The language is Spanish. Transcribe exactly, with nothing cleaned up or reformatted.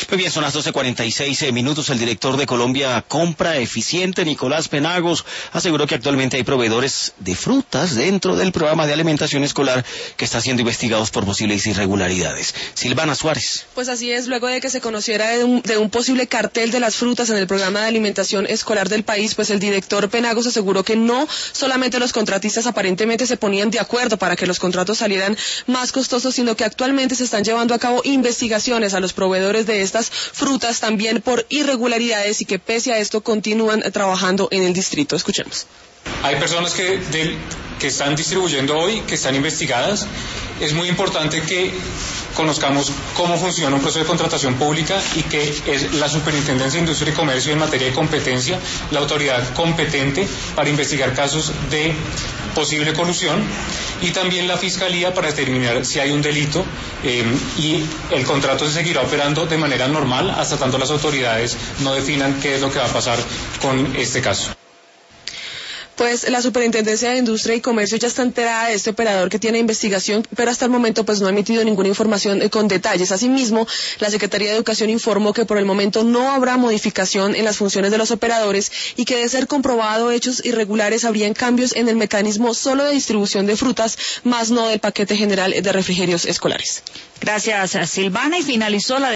Muy bien, son las doce cuarenta y seis minutos. El director de Colombia Compra Eficiente, Nicolás Penagos, aseguró que actualmente hay proveedores de frutas dentro del programa de alimentación escolar que está siendo investigados por posibles irregularidades. Silvana Suárez. Pues así es, luego de que se conociera de un, de un posible cartel de las frutas en el programa de alimentación escolar del país, pues el director Penagos aseguró que no solamente los contratistas aparentemente se ponían de acuerdo para que los contratos salieran más costosos, sino que actualmente se están llevando a cabo investigaciones a los proveedores de estas frutas también por irregularidades y que pese a esto continúan trabajando en el distrito. Escuchemos. Hay personas que, del, que están distribuyendo hoy, que están investigadas. Es muy importante que conozcamos cómo funciona un proceso de contratación pública y que es la Superintendencia de Industria y Comercio en materia de competencia la autoridad competente para investigar casos de posible colusión, y también la Fiscalía para determinar si hay un delito, eh, y el contrato se seguirá operando de manera normal hasta tanto las autoridades no definan qué es lo que va a pasar con este caso. Pues la Superintendencia de Industria y Comercio ya está enterada de este operador que tiene investigación, pero hasta el momento pues no ha emitido ninguna información eh, con detalles. Asimismo, la Secretaría de Educación informó que por el momento no habrá modificación en las funciones de los operadores y que de ser comprobado hechos irregulares habrían cambios en el mecanismo solo de distribución de frutas, más no del paquete general de refrigerios escolares. Gracias, Silvana, y finalizó la